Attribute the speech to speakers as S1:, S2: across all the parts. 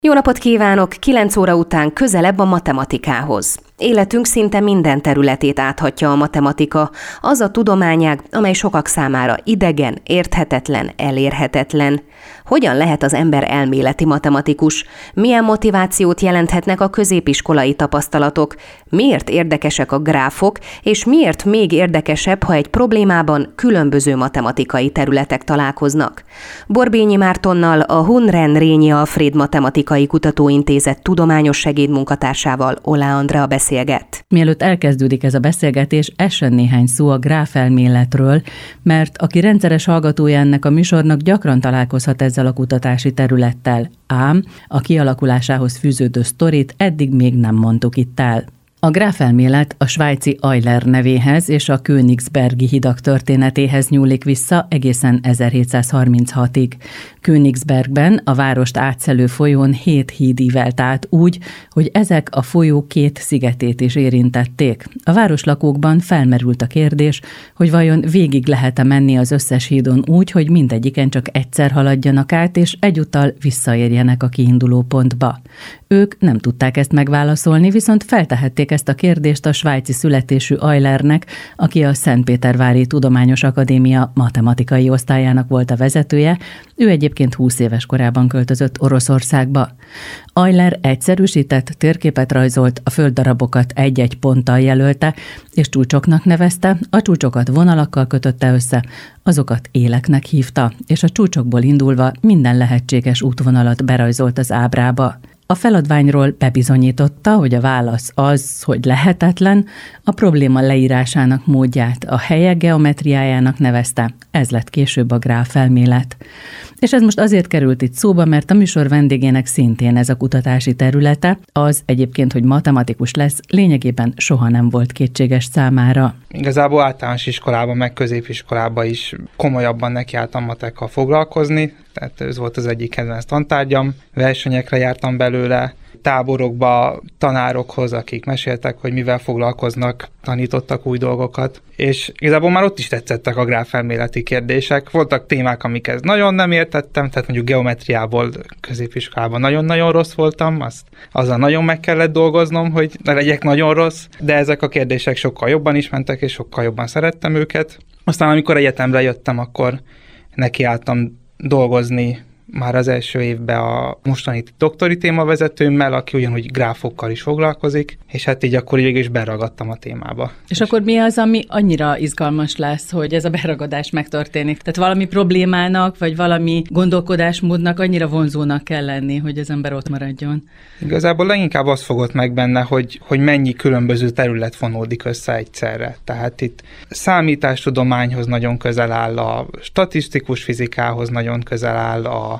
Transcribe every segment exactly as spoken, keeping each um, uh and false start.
S1: Jó napot kívánok! kilenc óra után közelebb a matematikához. Életünk szinte minden területét áthatja a matematika, az a tudományág, amely sokak számára idegen, érthetetlen, elérhetetlen. Hogyan lehet az ember elméleti matematikus? Milyen motivációt jelenthetnek a középiskolai tapasztalatok? Miért érdekesek a gráfok, és miért még érdekesebb, ha egy problémában különböző matematikai területek találkoznak? Borbényi Mártonnal, a Hunren Rényi Alfréd Matematikai Kutatóintézet tudományos segédmunkatársával Oláh Andrea beszélget.
S2: Mielőtt elkezdődik ez a beszélgetés, essen néhány szó a gráfelméletről, mert aki rendszeres hallgatója ennek a műsornak, gyakran találkozhat ezzel a kutatási területtel, ám a kialakulásához fűződő sztorit eddig még nem mondtuk itt el. A gráfelmélet a svájci Euler nevéhez és a Königsbergi hidak történetéhez nyúlik vissza egészen ezerhétszázharminchatig. Königsbergben a várost átszelő folyón hét híd ívelt át úgy, hogy ezek a folyó két szigetét is érintették. A városlakókban felmerült a kérdés, hogy vajon végig lehet-e menni az összes hídon úgy, hogy mindegyiken csak egyszer haladjanak át, és egyúttal visszaérjenek a kiinduló pontba. Ők nem tudták ezt megválaszolni, viszont feltehették ezt a kérdést a svájci születésű Eulernek, aki a Szentpétervári Tudományos Akadémia matematikai osztályának volt a vezetője, ő egyébként húsz éves korában költözött Oroszországba. Euler egyszerűsített térképet rajzolt, a földdarabokat egy-egy ponttal jelölte, és csúcsoknak nevezte, a csúcsokat vonalakkal kötötte össze, azokat éleknek hívta, és a csúcsokból indulva minden lehetséges útvonalat berajzolt az ábrába. A feladványról bebizonyította, hogy a válasz az, hogy lehetetlen, a probléma leírásának módját a helyek geometriájának nevezte, ez lett később a gráfelmélet. És ez most azért került itt szóba, mert a műsor vendégének szintén ez a kutatási területe, az egyébként, hogy matematikus lesz, lényegében soha nem volt kétséges számára.
S3: Igazából általános iskolában, meg középiskolában is komolyabban nekiálltam matekkal foglalkozni, tehát ez volt az egyik kedvenc tantárgyam, versenyekre jártam belőle, táborokba, tanárokhoz, akik meséltek, hogy mivel foglalkoznak, tanítottak új dolgokat, és igazából már ott is tetszettek a gráfelméleti kérdések. Voltak témák, amiket nagyon nem értettem, tehát mondjuk geometriából középiskolában nagyon-nagyon rossz voltam, azt azzal nagyon meg kellett dolgoznom, hogy ne legyek nagyon rossz, de ezek a kérdések sokkal jobban is mentek, és sokkal jobban szerettem őket. Aztán amikor egyetemre jöttem, akkor nekiálltam dolgozni már az első évben a mostani doktori témavezetőmmel, aki ugyanúgy gráfokkal is foglalkozik, és hát így akkor így is beragadtam a témába.
S2: És, és akkor mi az, ami annyira izgalmas lesz, hogy ez a beragadás megtörténik? Tehát valami problémának, vagy valami gondolkodásmódnak annyira vonzónak kell lenni, hogy az ember ott maradjon?
S3: Igazából leginkább az fogott meg benne, hogy, hogy mennyi különböző terület fonódik össze egyszerre. Tehát itt számítástudományhoz nagyon közel áll, a statisztikus fizikához nagyon közel áll, a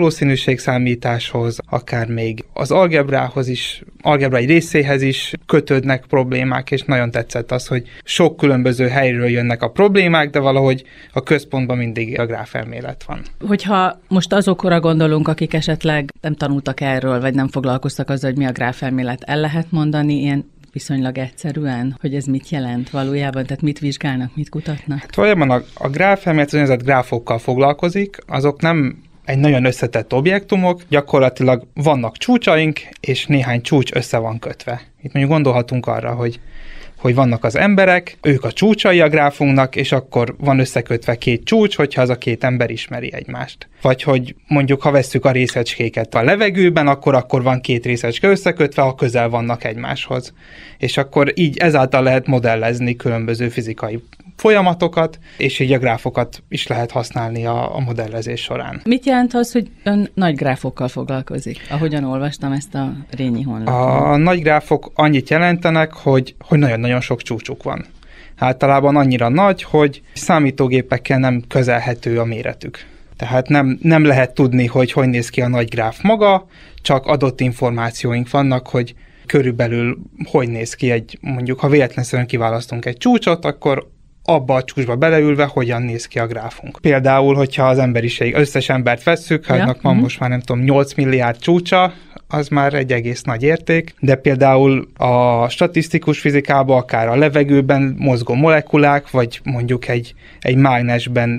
S3: valószínűségszámításhoz, akár még az algebrához is, algebrai részéhez is kötődnek problémák, és nagyon tetszett az, hogy sok különböző helyről jönnek a problémák, de valahogy a központban mindig a gráfelmélet van.
S2: Hogyha most azokra gondolunk, akik esetleg nem tanultak erről, vagy nem foglalkoztak azzal, hogy mi a gráfelmélet, el lehet mondani ilyen viszonylag egyszerűen, hogy ez mit jelent valójában, tehát mit vizsgálnak, mit kutatnak? Hát
S3: valójában a, a gráfelmélet az úgynevezett gráfokkal foglalkozik, azok nem egy nagyon összetett objektumok, gyakorlatilag vannak csúcsaink, és néhány csúcs össze van kötve. Itt mondjuk gondolhatunk arra, hogy, hogy vannak az emberek, ők a csúcsai a gráfunknak, és akkor van összekötve két csúcs, hogyha az a két ember ismeri egymást. Vagy hogy mondjuk, ha vesszük a részecskéket a levegőben, akkor akkor van két részecske összekötve, ha közel vannak egymáshoz. És akkor így ezáltal lehet modellezni különböző fizikai folyamatokat, és így a gráfokat is lehet használni a, a modellezés során.
S2: Mit jelent az, hogy ön nagy gráfokkal foglalkozik? Ahogyan olvastam ezt a Rényi honlapon.
S3: A nagy gráfok annyit jelentenek, hogy, hogy nagyon-nagyon sok csúcsuk van. Általában annyira nagy, hogy számítógépekkel nem közelhető a méretük. Tehát nem, nem lehet tudni, hogy hogy néz ki a nagy gráf maga, csak adott információink vannak, hogy körülbelül hogy néz ki egy, mondjuk ha véletlenül kiválasztunk egy csúcsot, akkor abba a csúcsba beleülve hogyan néz ki a gráfunk. Például, hogyha az emberiség összes embert vesszük, hát ja. van uh-huh. most már nem tudom, nyolc milliárd csúcsa, az már egy egész nagy érték, de például a statisztikus fizikában, akár a levegőben mozgó molekulák, vagy mondjuk egy, egy mágnesben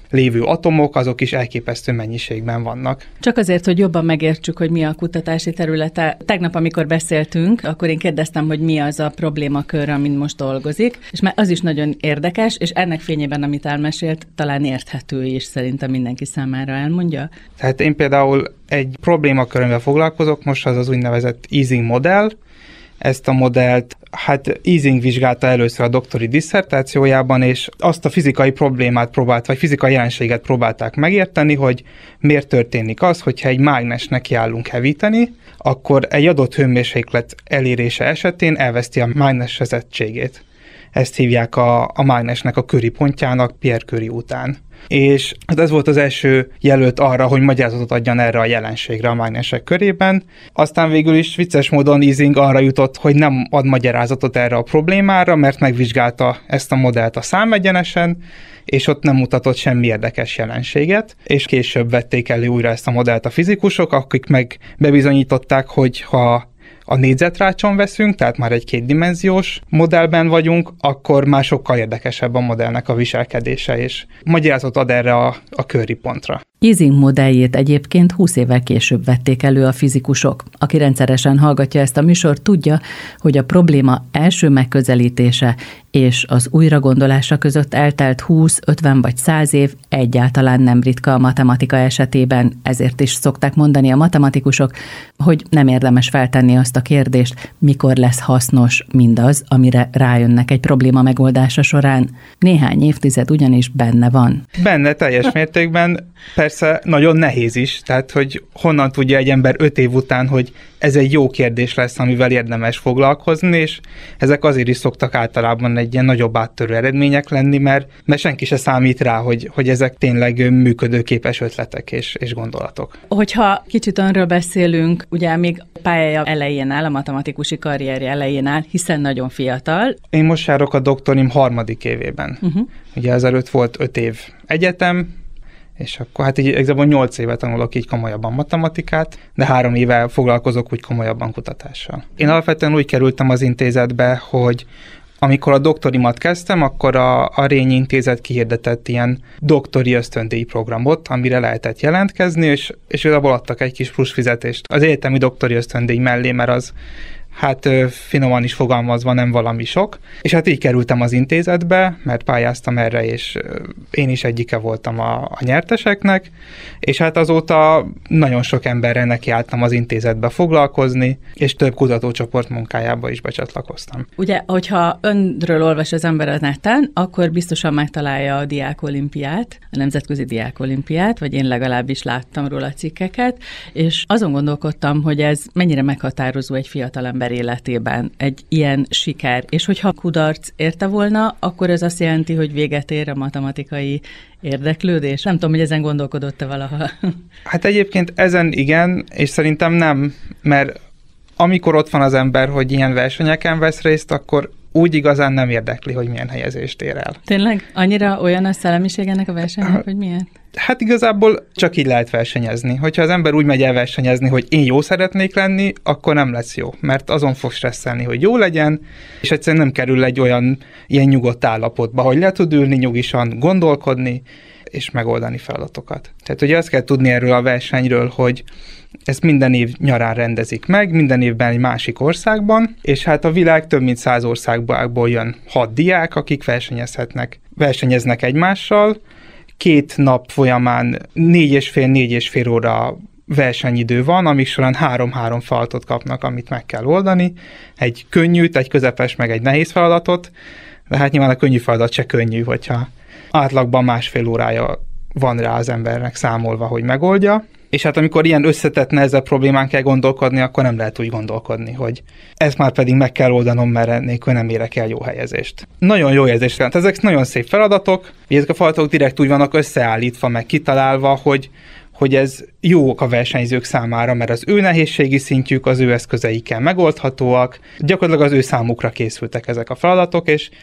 S3: lévő atomok, azok is elképesztő mennyiségben vannak.
S2: Csak azért, hogy jobban megértsük, hogy mi a kutatási területe. Tegnap, amikor beszéltünk, akkor én kérdeztem, hogy mi az a problémakör, amin most dolgozik, és már az is nagyon érdekes, és ennek fényében, amit elmesélt, talán érthető is, szerintem mindenki számára elmondja.
S3: Tehát én például egy problémakörömmel foglalkozok, most az az úgynevezett Ising modell. Ezt a modellt, hát Ising vizsgálta először a doktori disszertációjában, és azt a fizikai problémát próbált, vagy fizikai jelenséget próbálták megérteni, hogy miért történik az, hogyha egy mágnesnek kiállunk hevíteni, akkor egy adott hőmérséklet elérése esetén elveszti a mágnes vezettségét. Ezt hívják a, a mágnesnek a Curie pontjának Pierre Curie után. És hát ez volt az első jelölt arra, hogy magyarázatot adjan erre a jelenségre a mágnesek körében. Aztán végül is vicces módon Ising arra jutott, hogy nem ad magyarázatot erre a problémára, mert megvizsgálta ezt a modellt a számegyenesen, és ott nem mutatott semmi érdekes jelenséget, és később vették elő újra ezt a modellt a fizikusok, akik meg bebizonyították, hogy ha a négyzetrácson veszünk, tehát már egy kétdimenziós modellben vagyunk, akkor már sokkal érdekesebb a modellnek a viselkedése, és magyarázatot ad erre a, a Curie pontra.
S2: Ising modelljét egyébként húsz évvel később vették elő a fizikusok. Aki rendszeresen hallgatja ezt a műsort, tudja, hogy a probléma első megközelítése és az újragondolása között eltelt húsz, ötven vagy száz év egyáltalán nem ritka a matematika esetében, ezért is szokták mondani a matematikusok, hogy nem érdemes feltenni azt a kérdést, mikor lesz hasznos mindaz, amire rájönnek egy probléma megoldása során. Néhány évtized ugyanis benne van.
S3: Benne teljes mértékben. Persze nagyon nehéz is, tehát hogy honnan tudja egy ember öt év után, hogy ez egy jó kérdés lesz, amivel érdemes foglalkozni, és ezek azért is szoktak általában egy ilyen nagyobb áttörő eredmények lenni, mert, mert senki se számít rá, hogy, hogy ezek tényleg működőképes ötletek és, és gondolatok.
S2: Hogyha kicsit önről beszélünk, ugye még pályája elején áll, a matematikusi karrierje elején áll, hiszen nagyon fiatal.
S3: Én most járok a doktorim harmadik évében. Uh-huh. Ugye ezelőtt volt öt év egyetem, és akkor hát így igazából nyolc éve tanulok így komolyabban matematikát, de három éve foglalkozok úgy komolyabban kutatással. Én alapvetően úgy kerültem az intézetbe, hogy amikor a doktorimat kezdtem, akkor a, a Rényi Intézet kihirdetett ilyen doktori ösztöndíj programot, amire lehetett jelentkezni, és, és igazából adtak egy kis plusz fizetést az egyetemi doktori ösztöndíj mellé, mert az hát finoman is fogalmazva nem valami sok. És hát így kerültem az intézetbe, mert pályáztam erre, és én is egyike voltam a, a nyerteseknek, és hát azóta nagyon sok emberrel nekiálltam az intézetbe foglalkozni, és több kutatócsoport munkájába is becsatlakoztam.
S2: Ugye, hogyha önről olvas az ember a neten, akkor biztosan megtalálja a diákolimpiát, a Nemzetközi Diákolimpiát, vagy én legalábbis láttam róla cikkeket, és azon gondolkodtam, hogy ez mennyire meghatározó egy fiatalember életében egy ilyen siker, és hogyha kudarc érte volna, akkor ez azt jelenti, hogy véget ér a matematikai érdeklődés. Nem tudom, hogy ezen gondolkodott-e valaha.
S3: Hát egyébként ezen igen, és szerintem nem, mert amikor ott van az ember, hogy ilyen versenyeken vesz részt, akkor úgy igazán nem érdekli, hogy milyen helyezést ér el.
S2: Tényleg? Annyira olyan a szellemiség ennek a versenynek, hogy milyen?
S3: Hát igazából csak így lehet versenyezni. Hogyha az ember úgy megy el versenyezni, hogy én jó szeretnék lenni, akkor nem lesz jó, mert azon fog stresszelni, hogy jó legyen, és egyszerűen nem kerül egy olyan ilyen nyugodt állapotba, hogy le tud ülni nyugisan, gondolkodni, és megoldani feladatokat. Tehát ugye azt kell tudni erről a versenyről, hogy ezt minden év nyarán rendezik meg, minden évben egy másik országban, és hát a világ több mint száz országból jön hat diák, akik versenyezhetnek, versenyeznek egymással. Két nap folyamán négy és fél, négy és fél óra versenyidő van, amik során három-három feladatot kapnak, amit meg kell oldani. Egy könnyűt, egy közepes, meg egy nehéz feladatot, de hát nyilván a könnyű feladat se könnyű, hogyha átlagban másfél órája van rá az embernek számolva, hogy megoldja. És hát amikor ilyen összetett, nehezebb problémán kell gondolkodni, akkor nem lehet úgy gondolkodni, hogy ezt már pedig meg kell oldanom, mert nélkül nem érek el jó helyezést. Nagyon jó helyezést jelent. Ezek nagyon szép feladatok, ezek a feladatok direkt úgy vannak összeállítva, meg kitalálva, hogy, hogy ez jók a versenyzők számára, mert az ő nehézségi szintjük, az ő eszközeikkel megoldhatóak, gyakorlatilag az ő számukra készültek ezek a feladatok, és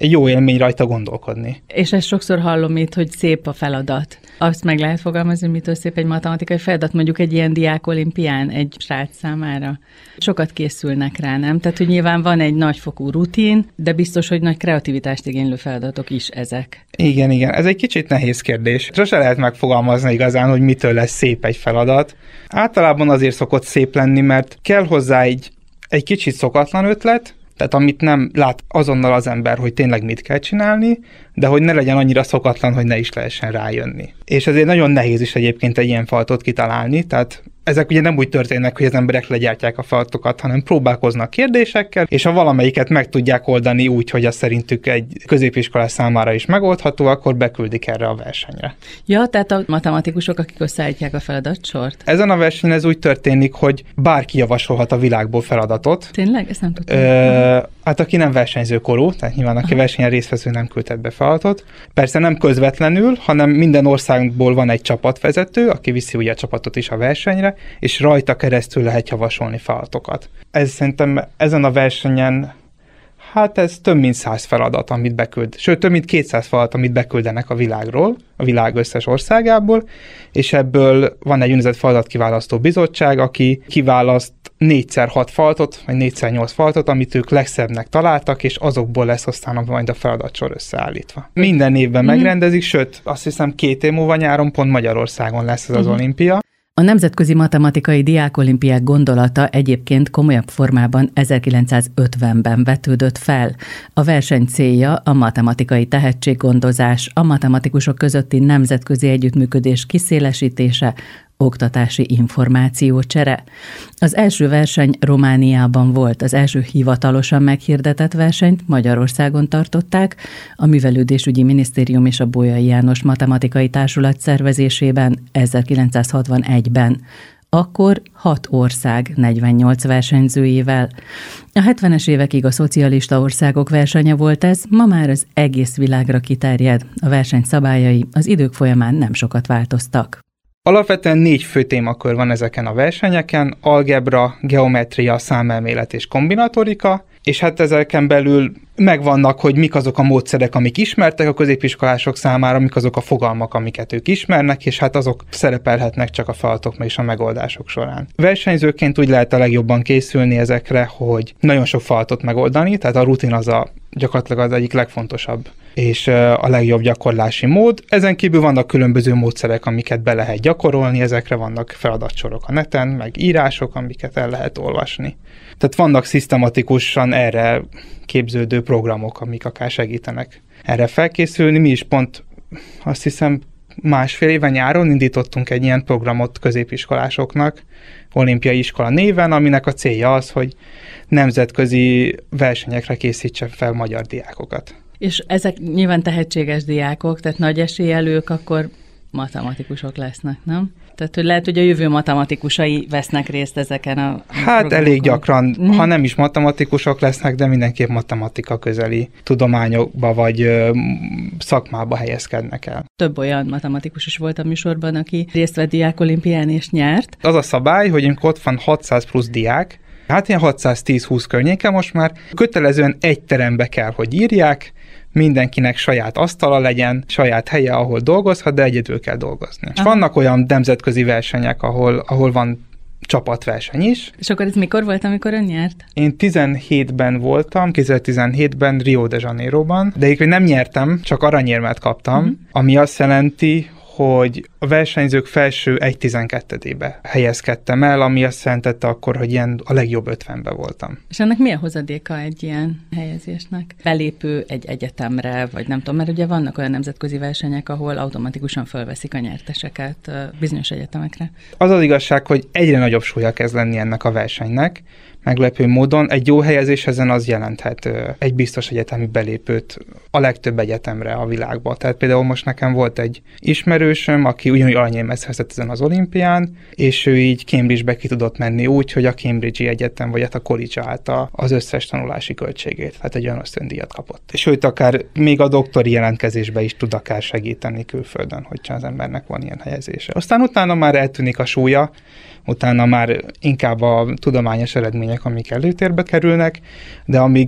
S3: egy jó élmény rajta gondolkodni.
S2: És ezt sokszor hallom itt, hogy szép a feladat. Azt meg lehet fogalmazni, mitől szép egy matematikai feladat, mondjuk egy ilyen diákolimpián egy srác számára. Sokat készülnek rá, nem? Tehát, hogy nyilván van egy nagyfokú rutin, de biztos, hogy nagy kreativitást igénylő feladatok is ezek.
S3: Igen, igen. Ez egy kicsit nehéz kérdés. Sose lehet megfogalmazni igazán, hogy mitől lesz szép egy feladat. Általában azért szokott szép lenni, mert kell hozzá egy, egy kicsit szokatlan ötlet, tehát amit nem lát azonnal az ember, hogy tényleg mit kell csinálni, de hogy ne legyen annyira szokatlan, hogy ne is lehessen rájönni. És ezért nagyon nehéz is egyébként egy ilyen feladatot kitalálni, tehát ezek ugye nem úgy történnek, hogy az emberek legyártják a feladatokat, hanem próbálkoznak kérdésekkel, és ha valamelyiket meg tudják oldani úgy, hogy az szerintük egy középiskolás számára is megoldható, akkor beküldik erre a versenyre.
S2: Ja, tehát a matematikusok, akik összeállítják a feladatsort?
S3: Ezen a versenyen ez úgy történik, hogy bárki javasolhat a világból feladatot.
S2: Tényleg? Ezt nem tudtam.
S3: Ö, hát aki nem versenyzőkorú, tehát nyilván aki versenyen résztvevő nem küldhet be feladatot. Persze nem közvetlenül, hanem minden országból van egy csapatvezető, aki viszi ugye a csapatot is a versenyre, és rajta keresztül lehet javasolni feladatokat. Ez szerintem ezen a versenyen, hát ez több mint száz feladat, amit beküld. Sőt, több mint kétszáz feladat, amit beküldenek a világról, a világ összes országából, és ebből van egy úgynevezett feladatkiválasztó bizottság, aki kiválaszt négyszer hat feladatot, vagy négyszer nyolc feladatot, amit ők legszebbnek találtak, és azokból lesz aztán majd a feladatsor összeállítva. Minden évben mm-hmm. megrendezik, sőt, azt hiszem két év múlva nyáron pont Magyarországon lesz ez az mm-hmm. olimpia.
S2: A Nemzetközi Matematikai Diákolimpiák gondolata egyébként komolyabb formában ezerkilencszázötvenben vetődött fel. A verseny célja a matematikai tehetséggondozás, a matematikusok közötti nemzetközi együttműködés kiszélesítése, oktatási információcsere. Az első verseny Romániában volt, az első hivatalosan meghirdetett versenyt Magyarországon tartották, a Művelődésügyi Minisztérium és a Bolyai János Matematikai Társulat szervezésében ezerkilencszázhatvanegyben. Akkor hat ország negyvennyolc versenyzőjével. A hetvenes évekig a szocialista országok versenye volt ez, ma már az egész világra kiterjed. A verseny szabályai az idők folyamán nem sokat változtak.
S3: Alapvetően négy fő témakör van ezeken a versenyeken, algebra, geometria, számelmélet és kombinatorika, és hát ezeken belül megvannak, hogy mik azok a módszerek, amik ismertek a középiskolások számára, mik azok a fogalmak, amiket ők ismernek, és hát azok szerepelhetnek csak a feladatok és a megoldások során. Versenyzőként úgy lehet a legjobban készülni ezekre, hogy nagyon sok feladatot megoldani, tehát a rutin az a gyakorlatilag az egyik legfontosabb és a legjobb gyakorlási mód. Ezen kívül vannak különböző módszerek, amiket be lehet gyakorolni, ezekre vannak feladatsorok a neten, meg írások, amiket el lehet olvasni. Tehát vannak szisztematikusan erre képződő programok, amik akár segítenek erre felkészülni. Mi is pont azt hiszem másfél éve nyáron indítottunk egy ilyen programot középiskolásoknak, olimpiai iskola néven, aminek a célja az, hogy nemzetközi versenyekre készítse fel magyar diákokat.
S2: És ezek nyilván tehetséges diákok, tehát nagy eséllyel ők akkor matematikusok lesznek, nem? Tehát, hogy lehet, hogy a jövő matematikusai vesznek részt ezeken a
S3: Hát
S2: programokon.
S3: Elég gyakran,
S2: mm.
S3: ha nem is matematikusok lesznek, de mindenképp matematika közeli tudományokba vagy ö, szakmába helyezkednek el.
S2: Több olyan matematikus is volt a műsorban, aki részt vett diákolimpián és nyert.
S3: Az a szabály, hogy amikor ott van hatszáz plusz diák, hát ilyen hatszáztíz-húsz környéken most már kötelezően egy terembe kell, hogy írják, mindenkinek saját asztala legyen, saját helye, ahol dolgozhat, de egyedül kell dolgozni. Aha. És vannak olyan nemzetközi versenyek, ahol, ahol van csapatverseny is.
S2: És akkor ez mikor volt, amikor ön nyert?
S3: Én tizenhétben voltam, kétezer-tizenhétben Rio de Janeiroban, de én nem nyertem, csak aranyérmet kaptam, uh-huh. ami azt jelenti, hogy a versenyzők felső egy tizenkettedébe helyezkedtem el, ami azt jelentette akkor, hogy ilyen a legjobb ötvenbe voltam.
S2: És ennek mi a hozadéka egy ilyen helyezésnek? Belépő egy egyetemre, vagy nem tudom, mert ugye vannak olyan nemzetközi versenyek, ahol automatikusan fölveszik a nyerteseket bizonyos egyetemekre. Az az igazság, hogy egyre nagyobb súlya kezd lenni ennek a versenynek, meglepő módon. Egy jó helyezés ezen az jelenthet egy biztos egyetemi belépőt a legtöbb egyetemre a világban. Tehát például most nekem volt egy ismerősöm, aki ugyanúgy aranyérmet szerzett ezen az olimpián, és ő így Cambridge-be ki tudott menni úgy, hogy a Cambridge-i egyetem vagy hát a college állta az összes tanulási költségét, tehát egy olyan ösztöndíjat kapott. Sőt, akár még a doktori jelentkezésbe is tud akár segíteni külföldön, hogyha az embernek van ilyen helyezése. Aztán utána már eltűnik a súlya, utána már inkább a tudományos eredmények, amik előtérbe kerülnek, de amíg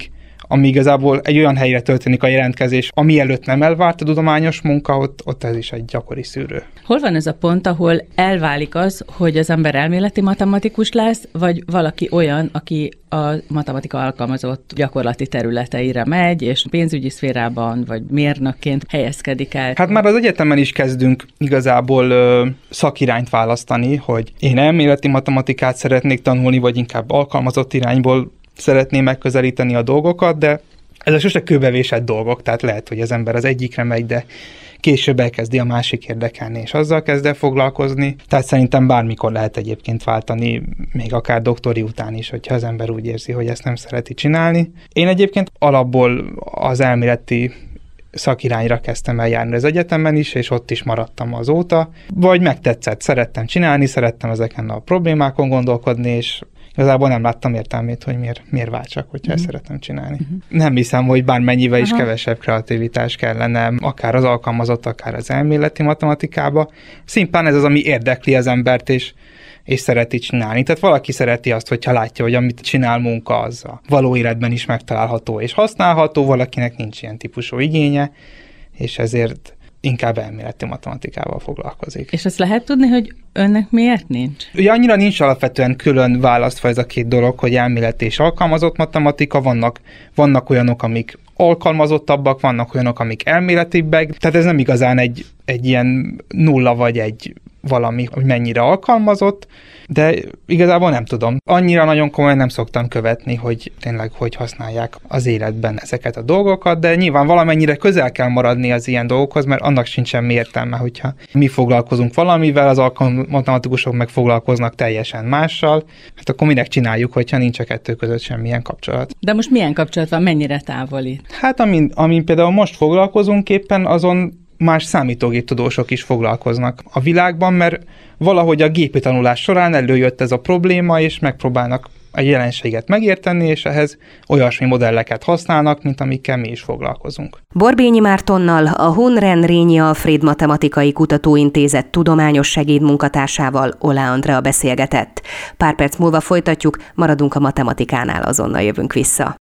S3: ami igazából egy olyan helyre történik a jelentkezés, ami előtt nem elvárt a tudományos munka, ott, ott ez is egy gyakori szűrő.
S2: Hol van ez a pont, ahol elválik az, hogy az ember elméleti matematikus lesz, vagy valaki olyan, aki a matematika alkalmazott gyakorlati területeire megy, és pénzügyi szférában, vagy mérnökként helyezkedik el?
S3: Hát már az egyetemen is kezdünk igazából ö, szakirányt választani, hogy én elméleti matematikát szeretnék tanulni, vagy inkább alkalmazott irányból szeretném megközelíteni a dolgokat, de ezek sose kőbevésett dolgok, tehát lehet, hogy az ember az egyikre megy, de később elkezdi a másik érdekelni, és azzal kezd el foglalkozni. Tehát szerintem bármikor lehet egyébként váltani, még akár doktori után is, hogyha az ember úgy érzi, hogy ezt nem szereti csinálni. Én egyébként alapból az elméleti szakirányra kezdtem el járni az egyetemen is, és ott is maradtam azóta. Vagy megtetszett, szerettem csinálni, szerettem ezeken a problémákon gondolkodni, és igazából nem láttam értelmét, hogy miért, miért váltsak, hogyha uh-huh. ezt szeretem csinálni. Uh-huh. Nem hiszem, hogy bármennyivel is Aha. kevesebb kreativitás kellene, akár az alkalmazott, akár az elméleti matematikába. Szimplán ez az, ami érdekli az embert, és, és szereti csinálni. Tehát valaki szereti azt, hogyha látja, hogy amit csinál munka, az a való életben is megtalálható és használható, valakinek nincs ilyen típusú igénye, és ezért inkább elméleti matematikával foglalkozik.
S2: És azt lehet tudni, hogy önnek miért nincs?
S3: Ugye annyira nincs alapvetően külön választva ez a két dolog, hogy elméleti és alkalmazott matematika, vannak, vannak olyanok, amik alkalmazottabbak, vannak olyanok, amik elméletibbek, tehát ez nem igazán egy, egy ilyen nulla vagy egy valami, hogy mennyire alkalmazott, de igazából nem tudom. Annyira nagyon komolyan nem szoktam követni, hogy tényleg hogy használják az életben ezeket a dolgokat, de nyilván valamennyire közel kell maradni az ilyen dolgokhoz, mert annak sincs semmi értelme, hogyha mi foglalkozunk valamivel, az alkalmazott matematikusok meg foglalkoznak teljesen mással, hát akkor minek csináljuk, hogyha nincs a kettő között semmilyen kapcsolat.
S2: De most milyen kapcsolat van, mennyire távoli?
S3: Hát amin, amin például most foglalkozunk éppen, azon más számítógéptudósok is foglalkoznak a világban, mert valahogy a gépi tanulás során előjött ez a probléma, és megpróbálnak a jelenséget megérteni, és ehhez olyasmi modelleket használnak, mint amikkel mi is foglalkozunk.
S1: Borbényi Mártonnal, a Hunren Rényi Alfréd Matematikai Kutatóintézet tudományos segédmunkatársával Oláh Andrea beszélgetett. Pár perc múlva folytatjuk, maradunk a matematikánál, azonnal jövünk vissza.